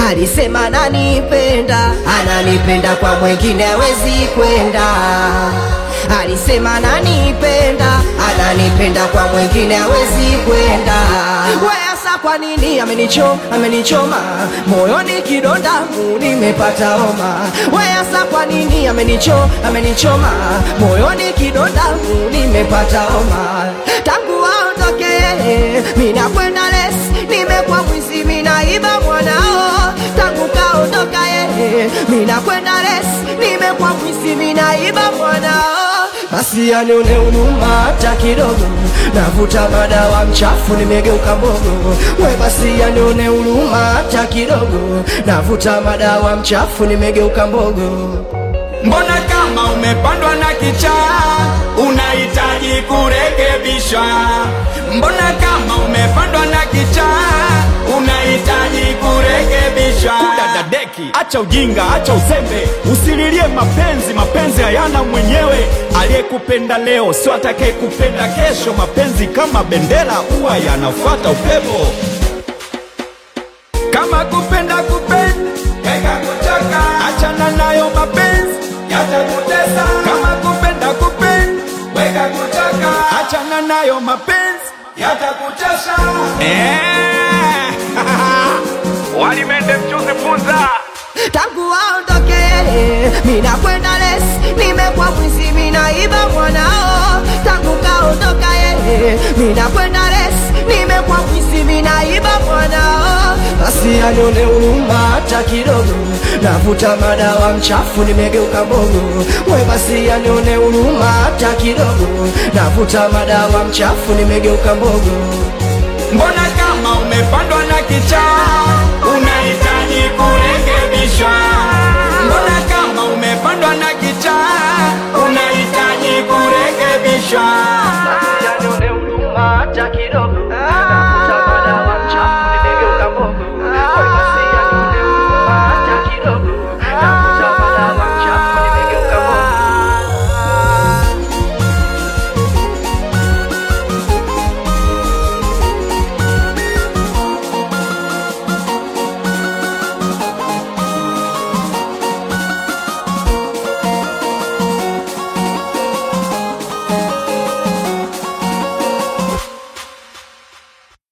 alisema ananipenda, ananipenda kwa mwingine hawezi kwenda. Alisema ananipenda, ananipenda kwa mwingine hawezi kwenda. Weasa kwa nini amenichoma moyoni kidonda nimepata homa. Weasa kwa nini amenichoma moyoni kidonda nimepata homa. Tangu aondoke mina kwenda lesi, nimekuwa mwizi minaiba mwanao. Tangu kaondoka mina kwenda lesi, nimekuwa mwizi minaiba mwanao. Basi anione huruma hata kidogo, navuta madawa mchafu nimegeuka mbogo. We basi anione huruma hata kidogo, navuta madawa mchafu nimegeuka mbogo. Mbona kama umepandwa na kichaa, unahitaji kurekebishwa? Mbona kama umepandwa na kichaa, unahitaji kurekebishwa? Kudadadeki, acha ujinga, acha uzembe, usililie mapenzi, mapenzi hayana mwenyewe. Aliyekupenda leo sio atakayekupenda kesho. Mapenzi kama bendera huwa yanafuata upepo. Kama kupenda weka kuchoka, achana nayo mapenzi yatakutesa. Kama kupenda weka kuchoka, achana nayo mapenzi yatakuchosha. Walimende mchuzi funza. Tangu aondoke mina kwenda lesi, nimekuwa mwizi minaiba mwanao. Tangu kaondoka mina kwenda lesi, nimekuwa mwizi minaiba mwanao. Basi anione huruma hata kidogo, navuta madawa mchafu nimegeuka mbogo. We basi anione huruma hata kidogo, navuta madawa mchafu nimegeuka mbogo. Mbona kama umepandwa na kichaa, unahitaji kurekebishwa? Mbona kama umepandwa na kichaa,